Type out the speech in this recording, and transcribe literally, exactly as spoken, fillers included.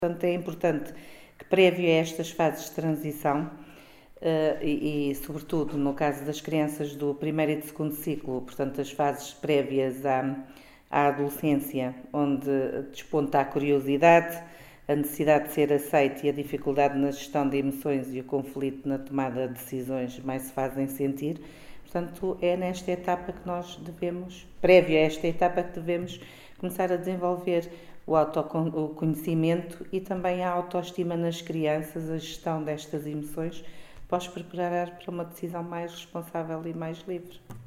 Portanto, é importante que, prévio a estas fases de transição, uh, e, e, sobretudo, no caso das crianças do primeiro e do segundo ciclo, portanto, as fases prévias à, à adolescência, onde desponta a curiosidade, a necessidade de ser aceite e a dificuldade na gestão de emoções e o conflito na tomada de decisões mais se fazem sentir. Portanto, é nesta etapa que nós devemos, prévio a esta etapa, que devemos começar a desenvolver o autoconhecimento e também a autoestima nas crianças, a gestão destas emoções, para os preparar para uma decisão mais responsável e mais livre.